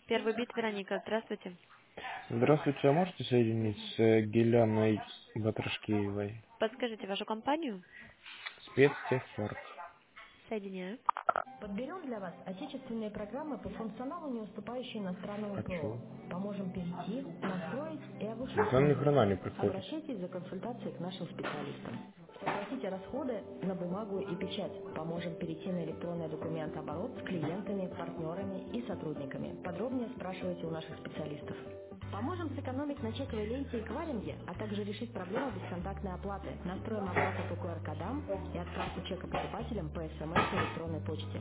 Первый бит, Вероника, здравствуйте. Здравствуйте, а можете соединить с Геляной Батрашкиевой? Подскажите вашу компанию? Спецтехпарк. Соединяю. Подберем для вас отечественные программы по функционалу, не уступающие иностранному ПО. Хочу. Поможем перейти, настроить и обучить Нам ни хрена пользователя. не приходит. Обращайтесь за консультацией к нашим специалистам. Сократите расходы на бумагу и печать. Поможем перейти на электронный документооборот с клиентами, партнерами и сотрудниками. Подробнее спрашивайте у наших специалистов. Поможем сэкономить на чековой ленте и кваринге, а также решить проблему бесконтактной оплаты. Настроим оплату по QR-кодам и отправку чека покупателям по СМС и электронной почте.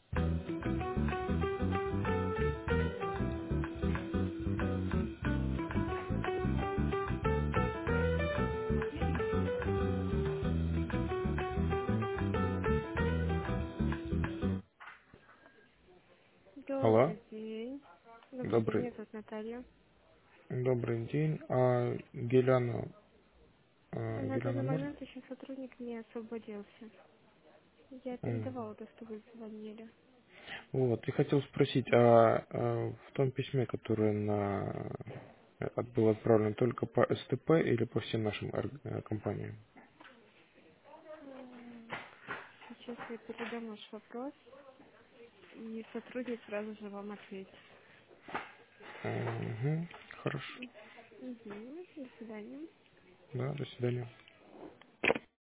Алло, Добрый день. Добрый день, добрый, меня зовут Наталья. добрый день. А Геляна, На Геляна данный может? момент еще сотрудник не освободился. Я М. передавала то, что вы звонили. Вот, и хотел спросить, в том письме, которое было отправлено только по СТП или по всем нашим компаниям? М, Сейчас я передам ваш вопрос, и сотрудник сразу же вам ответит. Угу, хорошо. Угу. До свидания. Да, до свидания.